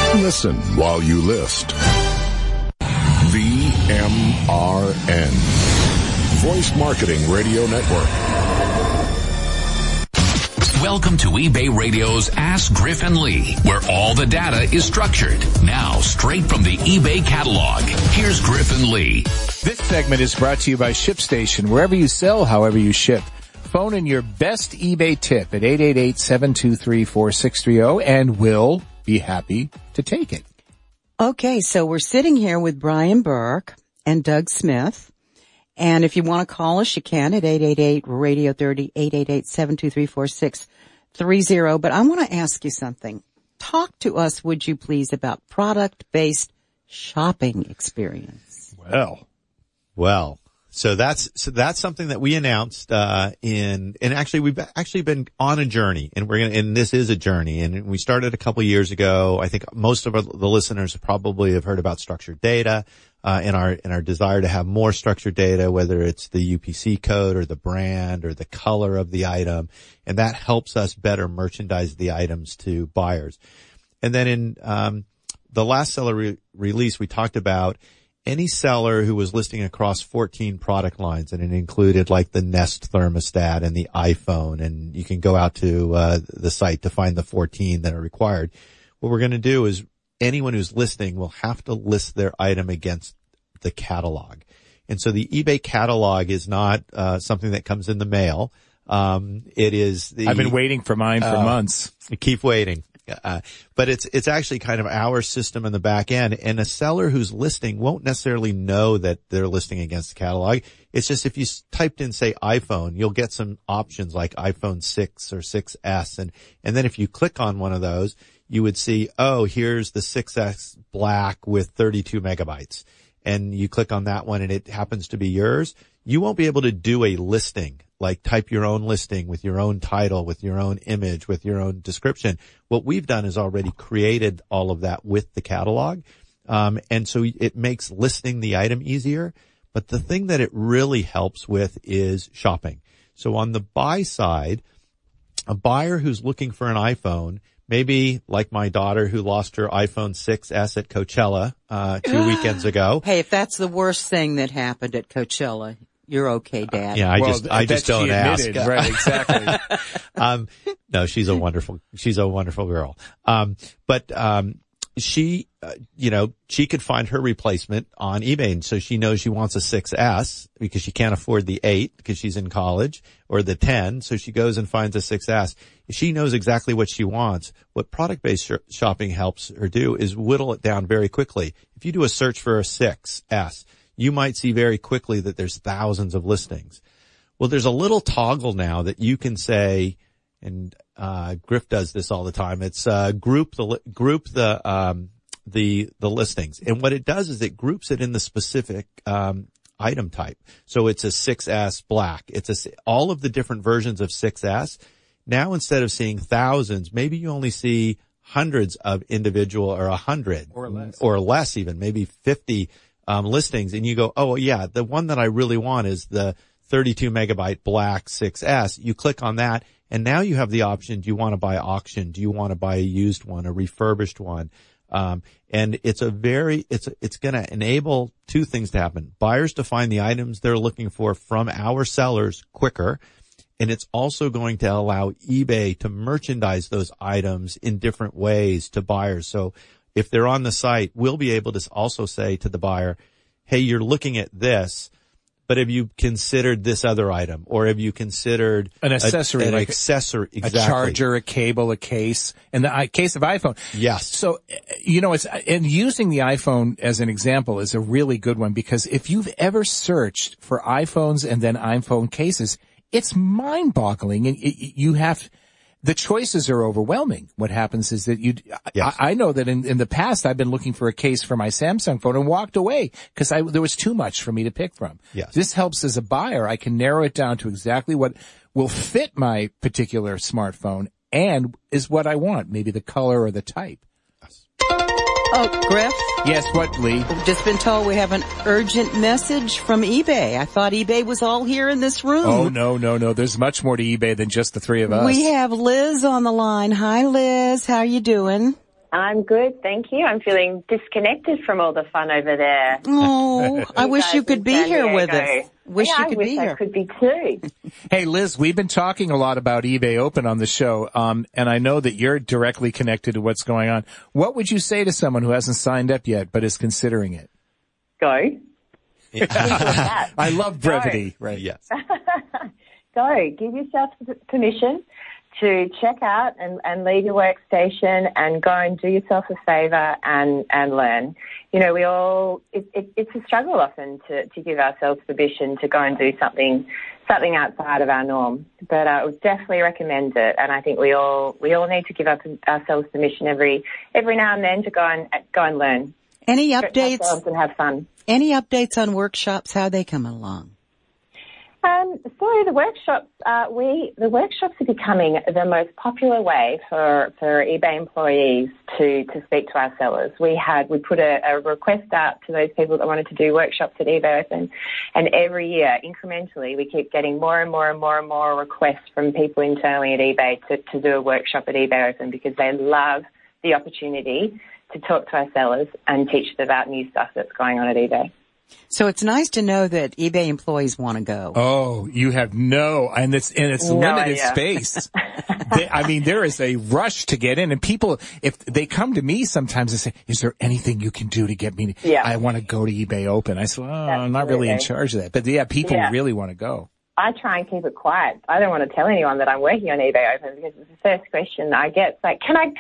Listen while you list. VMRN. Voice Marketing Radio Network. Welcome to eBay Radio's Ask Griffin Lee, where all the data is structured. Now, straight from the eBay catalog, here's Griffin Lee. This segment is brought to you by ShipStation. Wherever you sell, however you ship. Phone in your best eBay tip at 888-723-4630, and we'll be happy to take it. Okay, so we're sitting here with Brian Burke and Doug Smith. And if you want to call us, you can at 888-RADIO-30, 888-723-4630. But I want to ask you something. Talk to us, would you please, about product-based shopping experience. Well, so that's something that we announced, and actually we've actually been on a journey, and this is a journey, and we started a couple years ago. I think most of the listeners probably have heard about structured data, and our desire to have more structured data, whether it's the UPC code or the brand or the color of the item, and that helps us better merchandise the items to buyers. And then in, the last seller release, we talked about any seller who was listing across 14 product lines, and it included like the Nest thermostat and the iPhone, and you can go out to the site to find the 14 that are required. What we're going to do is anyone who's listing will have to list their item against the catalog. And so the eBay catalog is not something that comes in the mail. It is I've been waiting for mine for months. Keep waiting. But it's actually kind of our system in the back end, and a seller who's listing won't necessarily know that they're listing against the catalog. It's just if you typed in, say, iPhone, you'll get some options like iPhone 6 or 6S, and then if you click on one of those, you would see, oh, here's the 6S Black with 32 megabytes. And you click on that one and it happens to be yours. You won't be able to do a listing, like type your own listing with your own title, with your own image, with your own description. What we've done is already created all of that with the catalog. And so it makes listing the item easier. But the thing that it really helps with is shopping. So on the buy side, a buyer who's looking for an iPhone, maybe like my daughter who lost her iPhone 6S at Coachella 2 weekends ago. Hey, if that's the worst thing that happened at Coachella, you're okay, Dad. Yeah, I just don't ask. Right, exactly. No, she's a wonderful girl. But she could find her replacement on eBay, and so she knows she wants a 6S because she can't afford the 8 because she's in college, or the 10, so she goes and finds a 6S. She knows exactly what she wants. What product-based shopping helps her do is whittle it down very quickly. If you do a search for a 6S, you might see very quickly that there's thousands of listings. Well, there's a little toggle now that you can say, and Griff does this all the time. It's group the listings, and what it does is it groups it in the specific item type. So it's a 6S Black. It's all of the different versions of 6S. Now instead of seeing thousands, maybe you only see hundreds of individual, or 100 or less even, maybe 50 listings, and you go, oh yeah, the one that I really want is the 32 megabyte Black 6S. You click on that, and now you have the option: do you want to buy auction? Do you want to buy a used one, a refurbished one? And it's going to enable two things to happen: buyers to find the items they're looking for from our sellers quicker, and it's also going to allow eBay to merchandise those items in different ways to buyers. So if they're on the site, we'll be able to also say to the buyer, hey, you're looking at this, but have you considered this other item? Or have you considered an accessory? An accessory, exactly. A charger, a cable, a case. In the case of iPhone. Yes. So, and using the iPhone as an example is a really good one, because if you've ever searched for iPhones and then iPhone cases, it's mind-boggling, and the choices are overwhelming. What happens is that yes. I know that in the past I've been looking for a case for my Samsung phone and walked away because there was too much for me to pick from. Yes. This helps as a buyer. I can narrow it down to exactly what will fit my particular smartphone and is what I want, maybe the color or the type. Oh, Griff? Yes, what, Lee? We've just been told we have an urgent message from eBay. I thought eBay was all here in this room. Oh, no. There's much more to eBay than just the three of us. We have Liz on the line. Hi, Liz. How are you doing? I'm good, thank you. I'm feeling disconnected from all the fun over there. Oh, I wish you could be here with us. Wish you could be here. I could be too. Hey, Liz, we've been talking a lot about eBay Open on the show, and I know that you're directly connected to what's going on. What would you say to someone who hasn't signed up yet but is considering it? Go. I love brevity. Go. Right. Yes. Go. Give yourself permission to check out and leave your workstation and go and do yourself a favor and learn. You know, it's a struggle often to give ourselves permission to go and do something outside of our norm. But I would definitely recommend it, and I think we all need to give ourselves permission every now and then to go and learn. Any updates? And have fun. Any updates on workshops? How are they coming along? So the workshops are becoming the most popular way for eBay employees to speak to our sellers. We put a request out to those people that wanted to do workshops at eBay Open, and every year, incrementally, we keep getting more and more and more and more requests from people internally at eBay to do a workshop at eBay Open because they love the opportunity to talk to our sellers and teach them about new stuff that's going on at eBay. So it's nice to know that eBay employees want to go. Oh, you have and it's limited space. There is a rush to get in, and people, if they come to me sometimes and say, is there anything you can do to get me? I want to go to eBay Open. I said, I'm not really in charge of that. But people really want to go. I try and keep it quiet. I don't want to tell anyone that I'm working on eBay Open because it's the first question I get. It's like, can I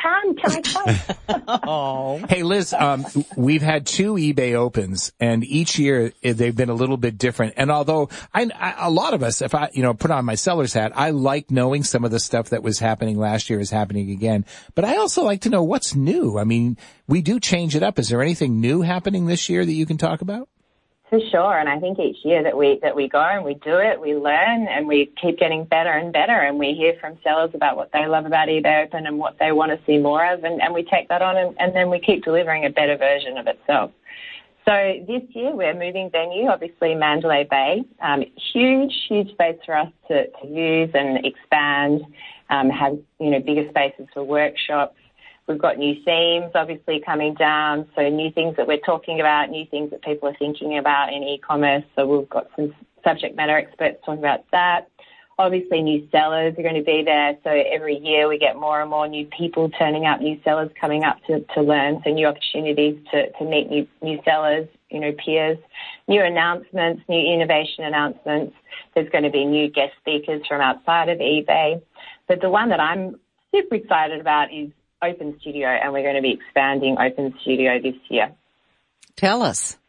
come? Oh. Hey, Liz, we've had 2 eBay Opens, and each year they've been a little bit different. And although a lot of us, if I, put on my seller's hat, I like knowing some of the stuff that was happening last year is happening again. But I also like to know what's new. I mean, we do change it up. Is there anything new happening this year that you can talk about? For sure, and I think each year that we go and we do it, we learn and we keep getting better and better, and we hear from sellers about what they love about eBay Open and what they want to see more of, and we take that on and then we keep delivering a better version of itself. So this year we're moving venue, obviously Mandalay Bay, huge space for us to use and expand, have bigger spaces for workshops. We've got new themes, obviously, coming down, so new things that we're talking about, new things that people are thinking about in e-commerce. So we've got some subject matter experts talking about that. Obviously, new sellers are going to be there. So every year we get more and more new people turning up, new sellers coming up to learn. So new opportunities to meet new sellers, peers, new announcements, new innovation announcements. There's going to be new guest speakers from outside of eBay. But the one that I'm super excited about is Open Studio, and we're going to be expanding Open Studio this year. Tell us.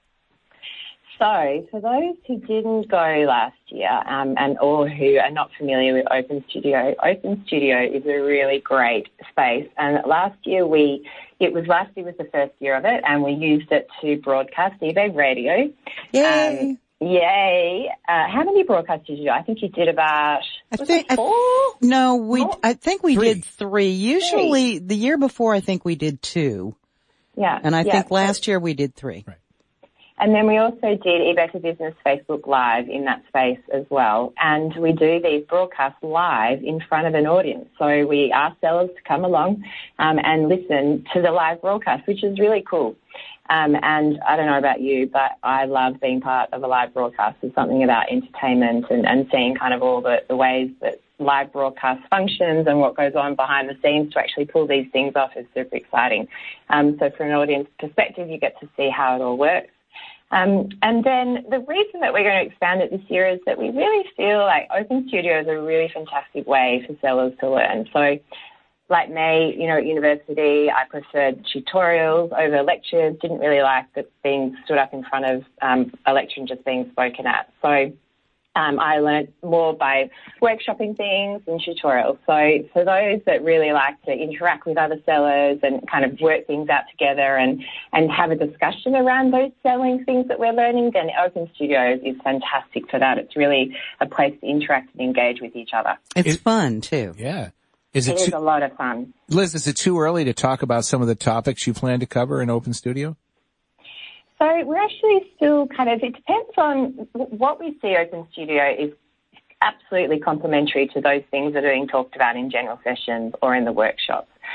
So, for those who didn't go last year, or who are not familiar with Open Studio is a really great space. And last year was the first year of it, and we used it to broadcast eBay Radio. Yay! Yay! How many broadcasts did you do? I think you did about, four? I think we 3. did 3. Usually the year before I think we did 2. Yeah. And I think last year we did 3. Right. And then we also did eBay for Business Facebook Live in that space as well. And we do these broadcasts live in front of an audience. So we ask sellers to come along and listen to the live broadcast, which is really cool. And I don't know about you, but I love being part of a live broadcast. There's something about entertainment and seeing kind of all the ways that live broadcast functions and what goes on behind the scenes to actually pull these things off is super exciting. So from an audience perspective, you get to see how it all works. And then the reason that we're going to expand it this year is that we really feel like Open Studio is a really fantastic way for sellers to learn. So like me, at university, I preferred tutorials over lectures, didn't really like being stood up in front of a lecture and just being spoken at. So I learned more by workshopping things and tutorials. So for those that really like to interact with other sellers and kind of work things out together and have a discussion around those selling things that we're learning, then Open Studios is fantastic for that. It's really a place to interact and engage with each other. It's fun, too. Yeah. It is a lot of fun. Liz, is it too early to talk about some of the topics you plan to cover in Open Studio? So we're actually still it depends on what we see. Open Studio is absolutely complementary to those things that are being talked about in general sessions or in the workshops.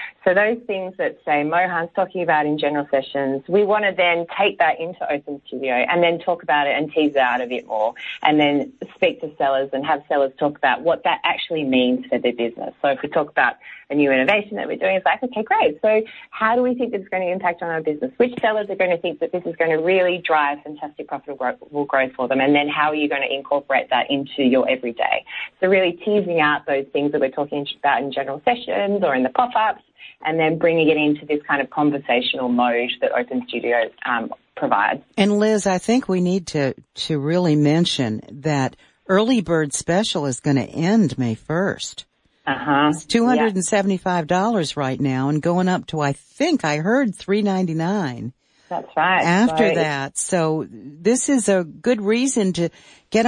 So those things that, say, Mohan's talking about in general sessions, we want to then take that into Open Studio and then talk about it and tease it out a bit more, and then speak to sellers and have sellers talk about what that actually means for their business. So if we talk about a new innovation that we're doing, it's like, okay, great. So how do we think this is going to impact on our business? Which sellers are going to think that this is going to really drive fantastic profitable growth for them? And then how are you going to incorporate that into your everyday? So really teasing out those things that we're talking about in general sessions or in the pop-ups, and then bringing it into this kind of conversational mode that Open Studio provides. And Liz, I think we need to really mention that Early Bird Special is going to end May 1st. It's $275 right now, and going up to, I think I heard, $399. That's right. After that. So this is a good reason to get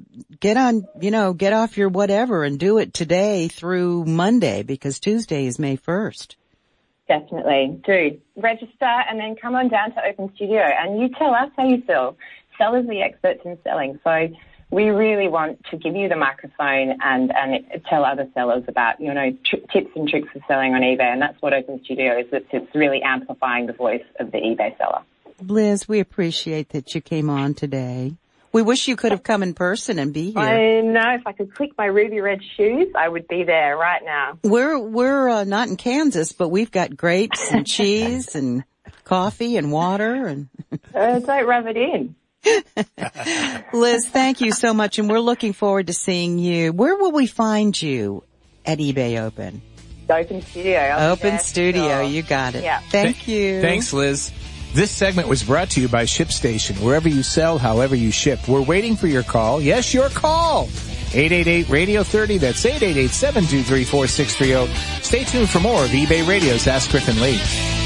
off your whatever and do it today through Monday, because Tuesday is May 1st. Definitely. Do register and then come on down to Open Studio and you tell us how you sell. Sellers are the experts in selling. So we really want to give you the microphone and tell other sellers about, tips and tricks for selling on eBay. And that's what Open Studio is. It's really amplifying the voice of the eBay seller. Liz, we appreciate that you came on today. We wish you could have come in person and be here. I know. If I could click my ruby red shoes, I would be there right now. We're not in Kansas, but we've got grapes and cheese and coffee and water and. Don't rub it in. Liz, thank you so much, and we're looking forward to seeing you. Where will we find you at eBay Open? Open Studio. Open Studio, you got it. Yeah. Thank you. Thanks, Liz. This segment was brought to you by ShipStation. Wherever you sell, however you ship. We're waiting for your call. Yes, your call. 888-RADIO-30. That's 888-723-4630. Stay tuned for more of eBay Radio's Ask Griffin Lee.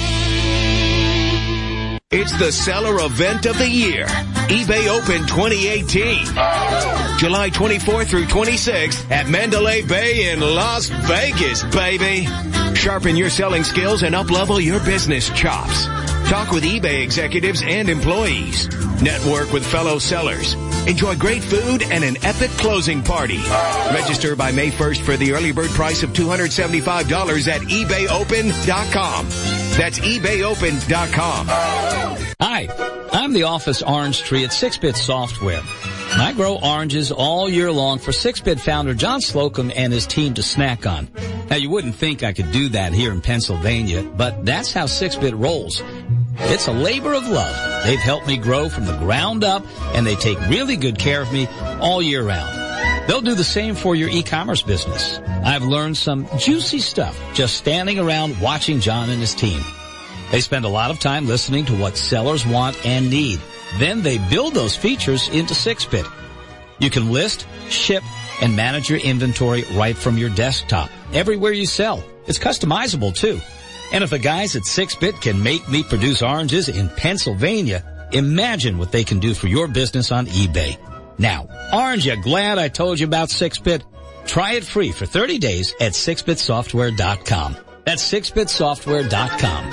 It's the seller event of the year, eBay Open 2018. July 24th through 26th at Mandalay Bay in Las Vegas, baby. Sharpen your selling skills and up-level your business chops. Talk with eBay executives and employees. Network with fellow sellers. Enjoy great food and an epic closing party. Register by May 1st for the early bird price of $275 at ebayopen.com. That's ebayopen.com. Hi, I'm the office orange tree at 6-Bit Software. I grow oranges all year long for 6-Bit founder John Slocum and his team to snack on. Now, you wouldn't think I could do that here in Pennsylvania, but that's how 6-Bit rolls. It's a labor of love. They've helped me grow from the ground up, and they take really good care of me all year round. They'll do the same for your e-commerce business. I've learned some juicy stuff just standing around watching John and his team. They spend a lot of time listening to what sellers want and need. Then they build those features into 6-Bit. You can list, ship, and manage your inventory right from your desktop. Everywhere you sell. It's customizable too. And if the guys at 6-Bit can make me produce oranges in Pennsylvania, imagine what they can do for your business on eBay. Now, aren't you glad I told you about 6-Bit? Try it free for 30 days at 6bitsoftware.com. That's 6bitsoftware.com.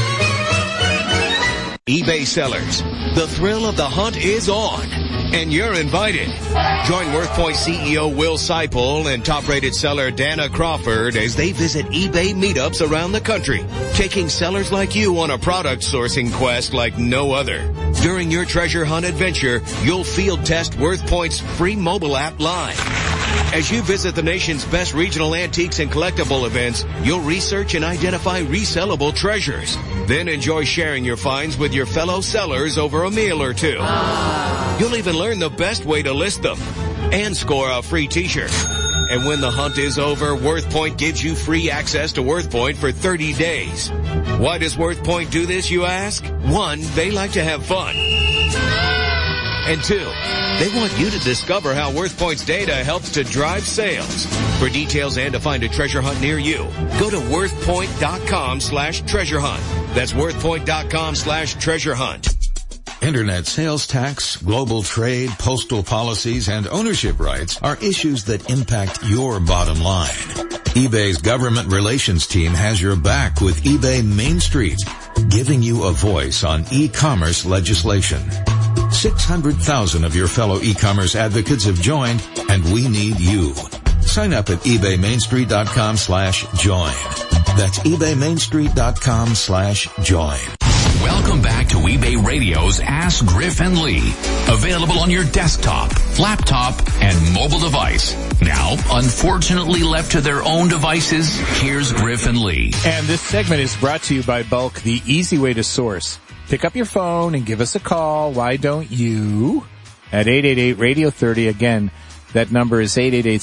eBay sellers, the thrill of the hunt is on, and you're invited. Join WorthPoint CEO Will Seipel and top-rated seller Dana Crawford as they visit eBay meetups around the country, taking sellers like you on a product sourcing quest like no other. During your treasure hunt adventure, you'll field test WorthPoint's free mobile app live. As you visit the nation's best regional antiques and collectible events, you'll research and identify resellable treasures. Then enjoy sharing your finds with your fellow sellers over a meal or two. You'll even learn the best way to list them and score a free t-shirt. And when the hunt is over, WorthPoint gives you free access to WorthPoint for 30 days. Why does WorthPoint do this, you ask? 1, they like to have fun. And 2, they want you to discover how WorthPoint's data helps to drive sales. For details and to find a treasure hunt near you, go to worthpoint.com/treasure hunt. That's worthpoint.com/treasure hunt. Internet sales tax, global trade, postal policies, and ownership rights are issues that impact your bottom line. eBay's government relations team has your back with eBay Main Street, giving you a voice on e-commerce legislation. 600,000 of your fellow e-commerce advocates have joined, and we need you. Sign up at ebaymainstreet.com/join. That's ebaymainstreet.com/join. Welcome back to eBay Radio's Ask Griff and Lee. Available on your desktop, laptop, and mobile device. Now, unfortunately left to their own devices, here's Griff and Lee. And this segment is brought to you by Bulk, the easy way to source. Pick up your phone and give us a call. Why don't you? At 888-Radio-30. Again, that number is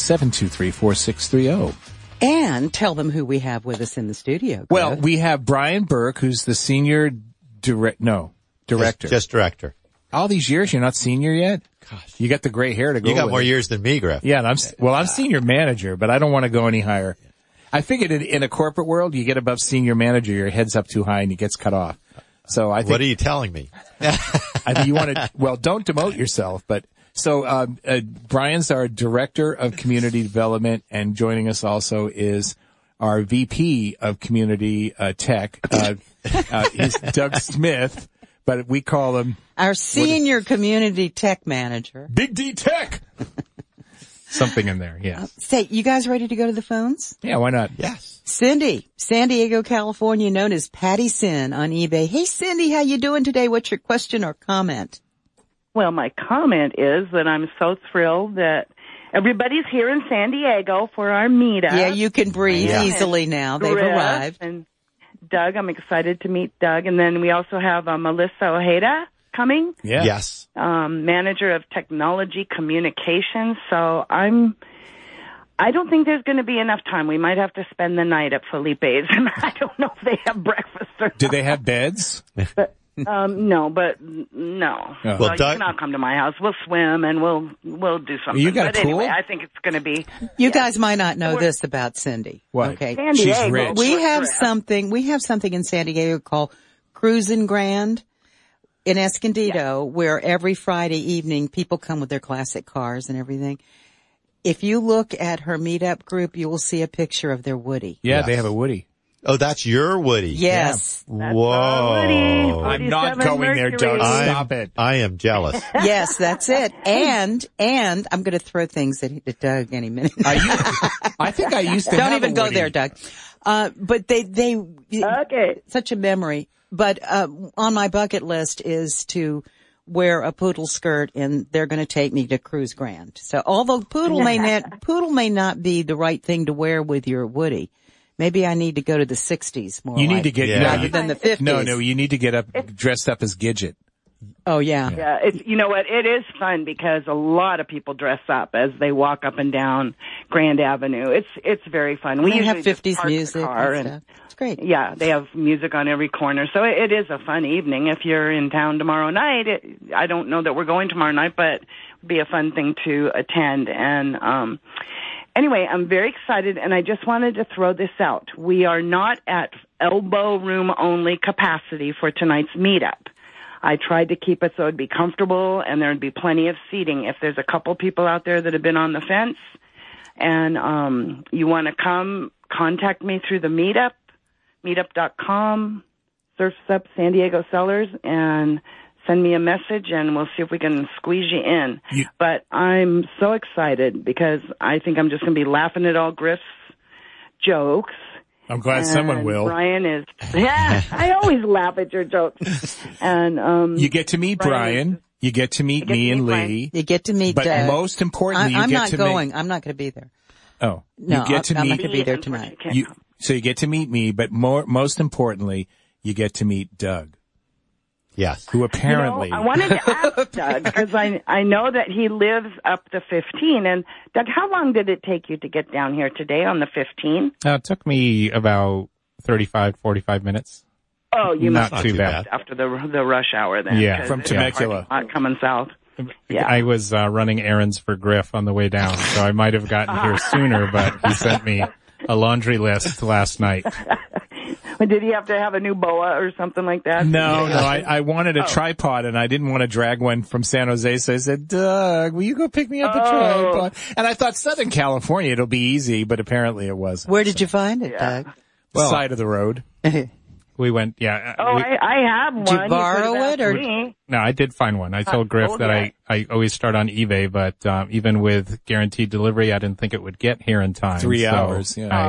888-723-4630. And tell them who we have with us in the studio. Griff. Well, we have Brian Burke, who's the senior director. Just director. All these years, you're not senior yet? Gosh. You got the gray hair to go You got with more it. years than me, Griff. Yeah, and I'm senior manager, but I don't want to go any higher. I figured in a corporate world, you get above senior manager, your head's up too high and it gets cut off. So I think. What are you telling me? I think you want to, well, don't demote yourself, but so, Brian's our director of community development, and joining us also is our VP of community, tech, he's Doug Smith, but we call him our senior community tech manager. Big D Tech. Something in there, yes. Say, you guys ready to go to the phones? Yeah, why not? Yes. Cindy, San Diego, California, known as Patty Sin on eBay. Hey, Cindy, how you doing today? What's your question or comment? Well, my comment is that I'm so thrilled that everybody's here in San Diego for our meetup. Yeah, you can breathe easily now. They've arrived. And Doug, I'm excited to meet Doug. And then we also have Melissa Ojeda coming. Yeah. Yes. Manager of technology communications. So I don't think there's going to be enough time. We might have to spend the night at Felipe's, and I don't know if they have breakfast or not. Do they have beds? But, no. Oh. Well, Doug, you can all come to my house. We'll swim and we'll do something. You got a but pool? Anyway, I think it's going to be. You guys might not know this about Cindy. What? Okay. San Diego. She's rich. We have something in San Diego called Cruisin' Grand in Escondido, where every Friday evening people come with their classic cars and everything. If you look at her meetup group, you will see a picture of their Woody. Yeah, Yes. they have a Woody. Oh, that's your Woody. Yes. Whoa. Woody, I'm not 47 going there, Doug. Mercury. Stop it. I am jealous. Yes, that's it. And I'm going to throw things at Doug any minute. I think I used to Don't have even a go Woody. there, Doug. But they Okay. such a memory. But on my bucket list is to wear a poodle skirt, and they're going to take me to Cruise Grand. So although poodle may not be the right thing to wear with your Woody, maybe I need to go to the 60s more. You need to get rather than the 50s. No, you need to get dressed up as Gidget. Oh yeah. Yeah, you know what? It is fun because a lot of people dress up as they walk up and down Grand Avenue. It's very fun. We have usually just 50s park the music car and stuff. It's great. Yeah, they have music on every corner. So it is a fun evening. If you're in town tomorrow night, I don't know that we're going tomorrow night, but it'd be a fun thing to attend. And anyway, I'm very excited, and I just wanted to throw this out. We are not at elbow room only capacity for tonight's meetup. I tried to keep it so it'd be comfortable and there'd be plenty of seating. If there's a couple people out there that have been on the fence and you want to come, contact me through the meetup, meetup.com, search up San Diego Sellers, and send me a message, and we'll see if we can squeeze you in. But I'm so excited because I think I'm just going to be laughing at all Griff's jokes. I'm glad someone will. Brian is, yeah, I always laugh at your jokes. And, you get to meet Brian. You get to meet me and Lee. You get to meet But Doug. most importantly, I'm you get not to going. I'm not going to be there. Oh. No, you get to I'm meet, not going to be there tonight. So you get to meet me, but most importantly, you get to meet Doug. Yes. Who apparently. You know, I wanted to ask Doug, because I know that he lives up to 15. And Doug, how long did it take you to get down here today on the 15? It took me about 35, 45 minutes. Oh, you not must too have bad. After the rush hour then. Yeah. 'cause From it's Temecula. hard coming south. Yeah. I was running errands for Griff on the way down, so I might have gotten here sooner, but he sent me a laundry list last night. Did he have to have a new boa or something like that? No, I wanted a tripod and I didn't want to drag one from San Jose, so I said, Doug, will you go pick me up a tripod? And I thought Southern California, it'll be easy, but apparently it wasn't. Where did you find it, Doug? Side of the road. We went, I have one. Did you borrow it or? No, I did find one. I told Griff that I always start on eBay, but even with guaranteed delivery, I didn't think it would get here in time. 3 so hours, yeah.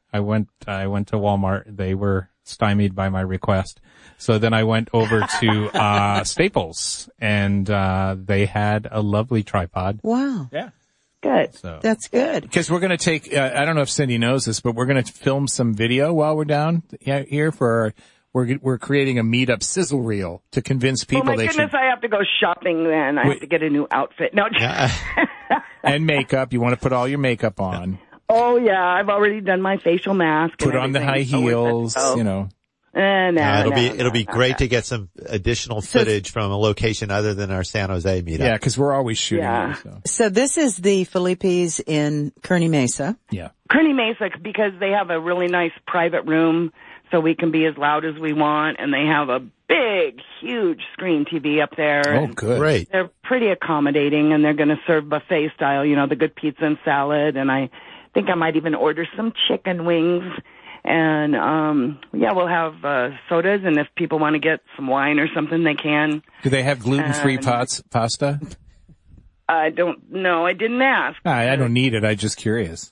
I went to Walmart. They were stymied by my request. So then I went over to Staples, and they had a lovely tripod. Wow. Yeah. Good. So. That's good. Because we're going to take, I don't know if Cindy knows this, but we're going to film some video while we're down here for, we're creating a meetup sizzle reel to convince people they should. Oh my goodness, I have to go shopping then. I have to get a new outfit. No. And makeup. You want to put all your makeup on. Oh yeah, I've already done my facial mask. Put on the high heels, you know. It'll be great to get some additional footage from a location other than our San Jose meetup. Yeah, because we're always shooting. Yeah. So this is the Felipe's in Kearney Mesa. Yeah. Kearney Mesa, because they have a really nice private room, so we can be as loud as we want, and they have a big, huge screen TV up there. Oh, good. Great. They're pretty accommodating, and they're going to serve buffet style, you know, the good pizza and salad, and I think I might even order some chicken wings. And, we'll have sodas, and if people want to get some wine or something, they can. Do they have gluten-free pasta? I don't know. I didn't ask. I don't need it. I'm just curious.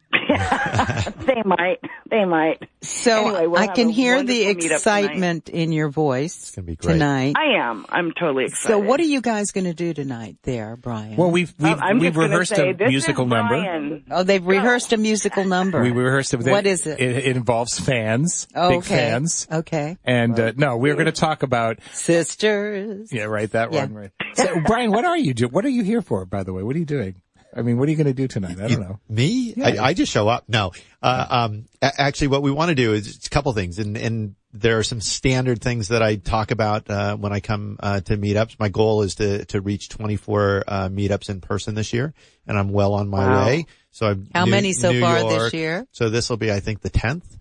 They might. So anyway, we'll I can hear the wonderful meetup excitement in your voice It's gonna be great. tonight. I'm totally excited. So what are you guys going to do tonight there, Brian? Well, we've rehearsed a musical number. Brian. Oh, they've rehearsed a musical number. We rehearsed it. What is it? It involves fans, Oh, big okay. fans. Okay. And, we're going to talk about Sisters. Yeah, right. That Yeah. one, right. So, Brian, what are you doing? What are you here for, by the way? What are you doing? I mean, what are you going to do tonight? I don't know. Me? Yeah. I just show up. No. Actually, what we want to do is a couple things. And there are some standard things that I talk about, when I come, to meetups. My goal is to reach 24, meetups in person this year. And I'm well on my way. So I'm How many so New far York. this year? So this will be, I think, the 10th.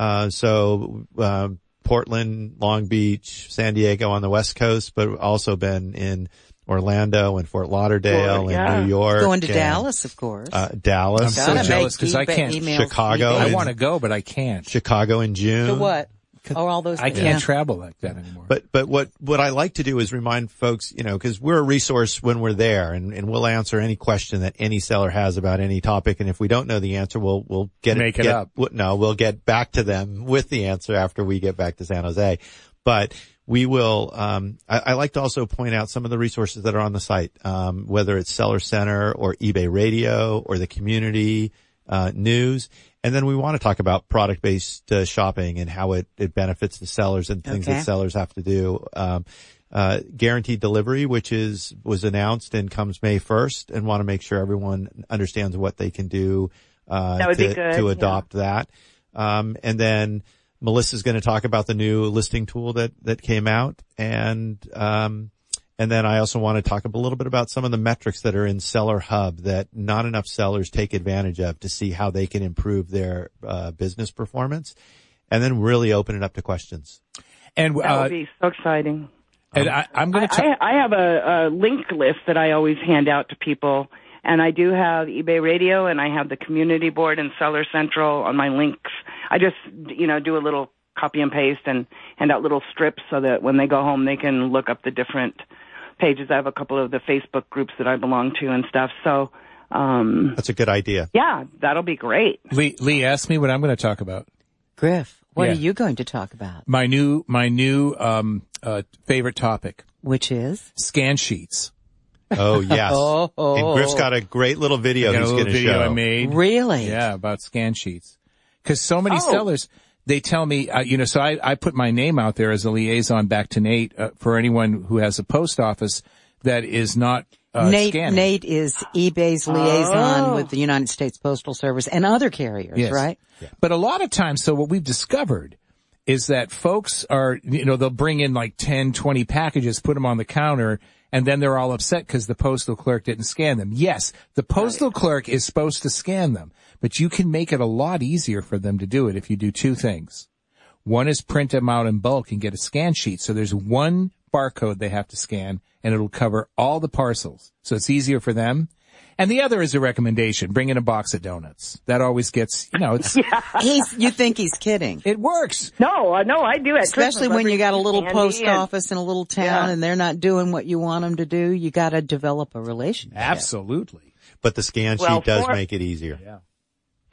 Portland, Long Beach, San Diego on the West Coast, but also been in Orlando and Fort Lauderdale and New York. Going to Dallas, of course. Dallas. I'm so jealous because I can't. Chicago. I want to go, but I can't. Chicago in June. To what? Oh, all those I things. can't travel like that anymore. But what I like to do is remind folks, you know, cause we're a resource when we're there and we'll answer any question that any seller has about any topic. And if we don't know the answer, we'll get up. We'll get back to them with the answer after we get back to San Jose. But we will, I like to also point out some of the resources that are on the site, whether it's Seller Center or eBay Radio or the community, news. And then we want to talk about product-based shopping and how it benefits the sellers and things that sellers have to do. Guaranteed delivery, which was announced and comes May 1st, and want to make sure everyone understands what they can do, to adopt that. And then Melissa's going to talk about the new listing tool that came out. And then I also want to talk a little bit about some of the metrics that are in Seller Hub that not enough sellers take advantage of to see how they can improve their business performance, and then really open it up to questions. And that would be so exciting. And I'm going to. I have a link list that I always hand out to people, and I do have eBay Radio, and I have the community board and Seller Central on my links. I just do a little copy and paste and hand out little strips so that when they go home they can look up the different pages. I have a couple of the Facebook groups that I belong to and stuff. So, that's a good idea. Yeah, that'll be great. Lee, ask me what I'm going to talk about. Griff, what are you going to talk about? My new favorite topic. Which is? Scan sheets. Oh, yes. And Griff's got a great little video he's going to show. I made. Really? Yeah, about scan sheets. Cause so many sellers, they tell me, so I put my name out there as a liaison back to Nate, for anyone who has a post office that is not, scanning. Nate is eBay's liaison with the United States Postal Service and other carriers, right? Yeah. But a lot of times, so what we've discovered is that folks are, they'll bring in like 10, 20 packages, put them on the counter, and then they're all upset because the postal clerk didn't scan them. Yes, the postal clerk is supposed to scan them, but you can make it a lot easier for them to do it if you do two things. One is print them out in bulk and get a scan sheet. So there's one barcode they have to scan, and it'll cover all the parcels. So it's easier for them. And the other is a recommendation. Bring in a box of donuts. That always gets, it's... You think he's kidding. It works. No, I do it. Especially when you got a little post and office in a little town and they're not doing what you want them to do. You got to develop a relationship. Absolutely. But the scan sheet does make it easier. Yeah.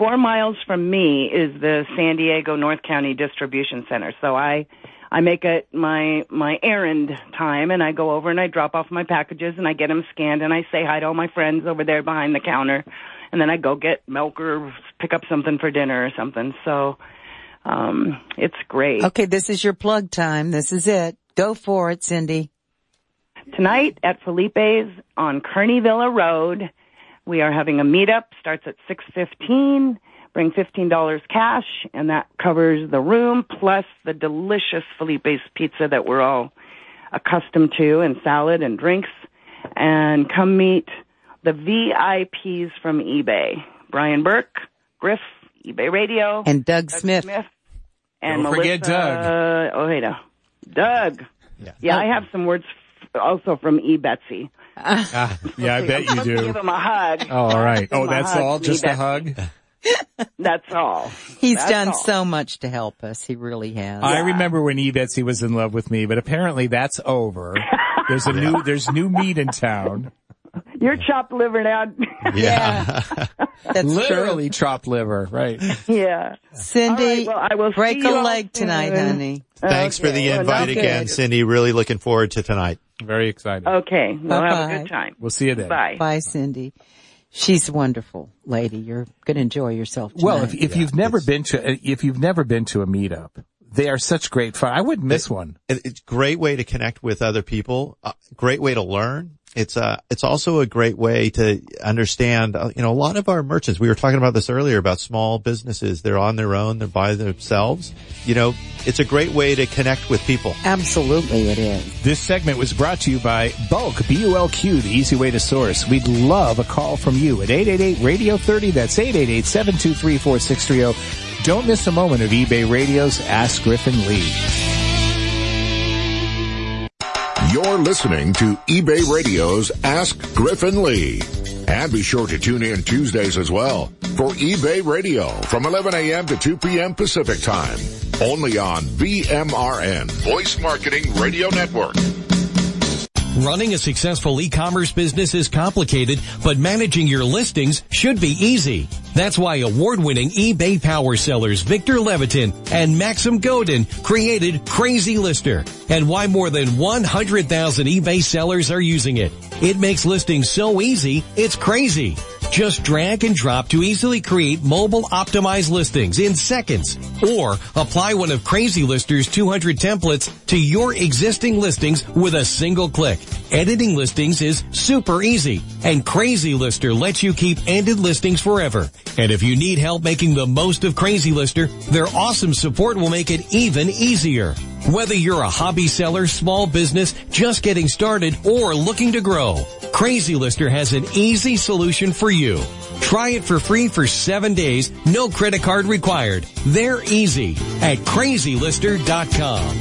4 miles from me is the San Diego North County Distribution Center. So I make it my errand time, and I go over and I drop off my packages and I get them scanned and I say hi to all my friends over there behind the counter, and then I go get milk or pick up something for dinner or something. So it's great. Okay, this is your plug time. This is it. Go for it, Cindy. Tonight at Felipe's on Kearney Villa Road, we are having a meetup. Starts at 6:15. Bring $15 cash, and that covers the room plus the delicious Felipe's pizza that we're all accustomed to, and salad and drinks. And come meet the VIPs from eBay: Brian Burke, Griff, eBay Radio, and Doug Smith. And Don't Melissa forget Doug. Ojeda. Doug. Yeah, I have some words also from eBetsy. Yeah, I bet you do. Give him a hug. Oh, all right. Oh, that's all? Just a hug? That's all. He's done so much to help us. He really has. I remember when eBetsy was in love with me, but apparently that's over. There's new meat in town. You're chopped liver now. Yeah. That's literally true. chopped liver, right? Yeah. Cindy, well, I will break see you a all leg tonight, soon. honey. Thanks for the invite again, Cindy. Really looking forward to tonight. Very excited. Okay. We'll have Bye-bye. a good time. We'll see you then. Bye. Bye, Cindy. She's a wonderful lady. You're going to enjoy yourself tonight. Well, if you've never been to a meetup, they are such great fun. I wouldn't miss one. It's a great way to connect with other people. Great way to learn. It's also a great way to understand, a lot of our merchants, we were talking about this earlier about small businesses. They're on their own. They're by themselves. It's a great way to connect with people. Absolutely it is. This segment was brought to you by Bulk, BULQ, the easy way to source. We'd love a call from you at 888-RADIO-30. That's 888-723-4630. Don't miss a moment of eBay Radio's Ask Griffin Lee. You're listening to eBay Radio's Ask Griffin Lee. And be sure to tune in Tuesdays as well for eBay Radio from 11 a.m. to 2 p.m. Pacific Time. Only on BMRN, Voice Marketing Radio Network. Running a successful e-commerce business is complicated, but managing your listings should be easy. That's why award-winning eBay power sellers Victor Levitin and Maxim Godin created Crazy Lister, and why more than 100,000 eBay sellers are using it. It makes listing so easy, it's crazy. Just drag and drop to easily create mobile optimized listings in seconds, or apply one of Crazy Lister's 200 templates to your existing listings with a single click. Editing listings is super easy, and Crazy Lister lets you keep ended listings forever. And if you need help making the most of Crazy Lister, their awesome support will make it even easier. Whether you're a hobby seller, small business, just getting started, or looking to grow, Crazy Lister has an easy solution for you. Try it for free for 7 days, no credit card required. They're easy at crazylister.com.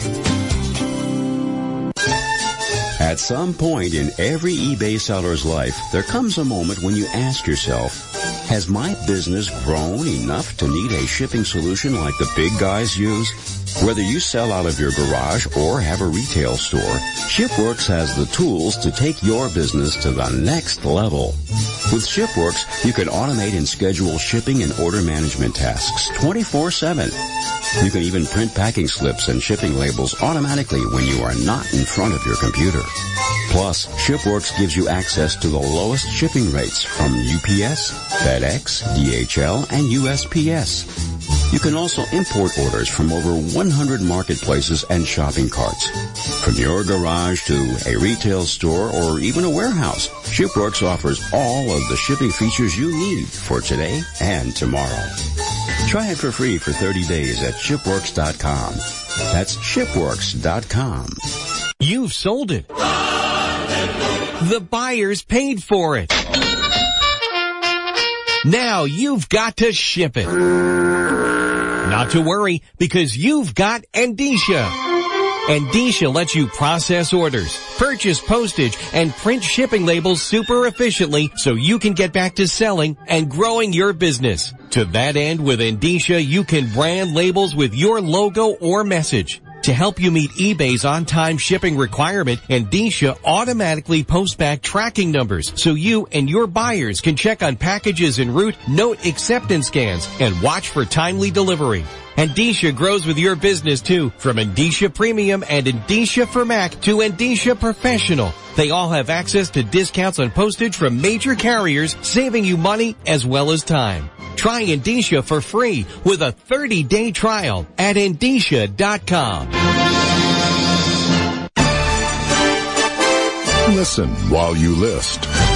At some point in every eBay seller's life, there comes a moment when you ask yourself, has my business grown enough to need a shipping solution like the big guys use? Whether you sell out of your garage or have a retail store, ShipWorks has the tools to take your business to the next level. With ShipWorks, you can automate and schedule shipping and order management tasks 24/7. You can even print packing slips and shipping labels automatically when you are not in front of your computer. Plus, ShipWorks gives you access to the lowest shipping rates from UPS, FedEx, DHL, and USPS. You can also import orders from over 100 marketplaces and shopping carts. From your garage to a retail store or even a warehouse, ShipWorks offers all of the shipping features you need for today and tomorrow. Try it for free for 30 days at shipworks.com. That's shipworks.com. You've sold it. The buyers paid for it. Now you've got to ship it. Not to worry, because you've got Endicia. Endicia lets you process orders, purchase postage, and print shipping labels super efficiently so you can get back to selling and growing your business. To that end, with Endicia, you can brand labels with your logo or message. To help you meet eBay's on-time shipping requirement, Endicia automatically posts back tracking numbers so you and your buyers can check on packages en route, note acceptance scans, and watch for timely delivery. Endicia grows with your business too, from Endicia Premium and Endicia for Mac to Endicia Professional. They all have access to discounts on postage from major carriers, saving you money as well as time. Try Endicia for free with a 30-day trial at Endicia.com. Listen while you list.